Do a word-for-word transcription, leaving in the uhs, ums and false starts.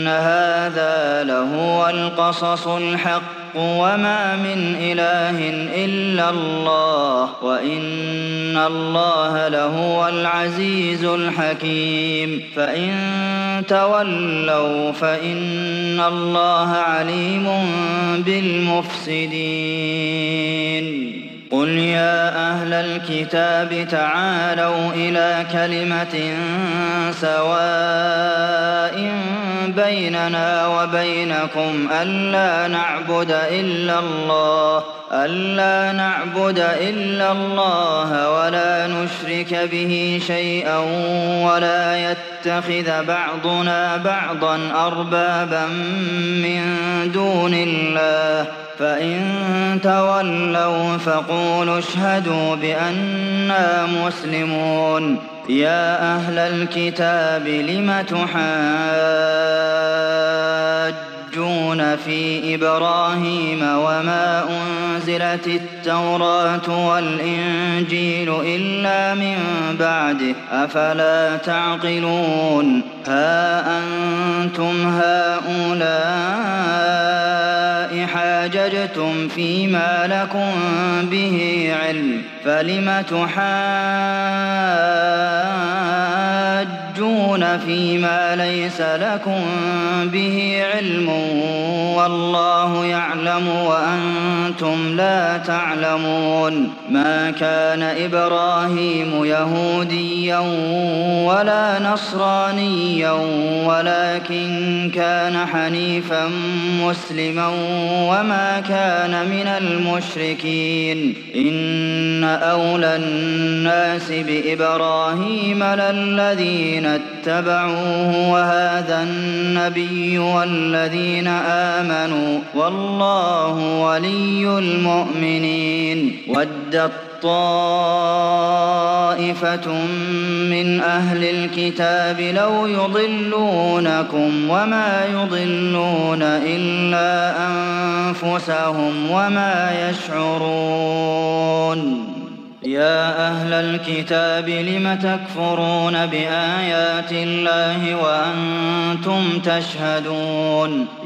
إن هذا لهو القصص الحق وما من إله إلا الله وإن الله لهو العزيز الحكيم فإن تولوا فإن الله عليم بالمفسدين قل يا أهل الكتاب تعالوا إلى كلمة سواء بيننا وبينكم ألا نعبد إلا الله ألا نعبد إلا الله ولا نشرك به شيئا ولا يتخذ بعضنا بعضا أربابا من دون الله فإن تولوا فقولوا اشهدوا بأننا مسلمون يا أهل الكتاب لم تحاجون في إبراهيم وما أنزلت التوراة والإنجيل إلا من بعده أفلا تعقلون ها أنتم هؤلاء حاججتم فيما لكم به علم فلم تحاجون فيما ليس لكم به علم والله يعلم وأنتم لا تعلمون ما كان إبراهيم يهوديا ولا نصرانيا ولكن كان حنيفا مسلما وما كان من المشركين إن أولى الناس بإبراهيم للذين اتبعوه وهذا النبي والذين آمنوا والله ولي المؤمنين ودت طائفة من أهل الكتاب لو يضلونكم وما يضلون إلا أنفسهم وما يشعرون يا أهل الكتاب لم تكفرون بآيات الله وأنتم تشهدون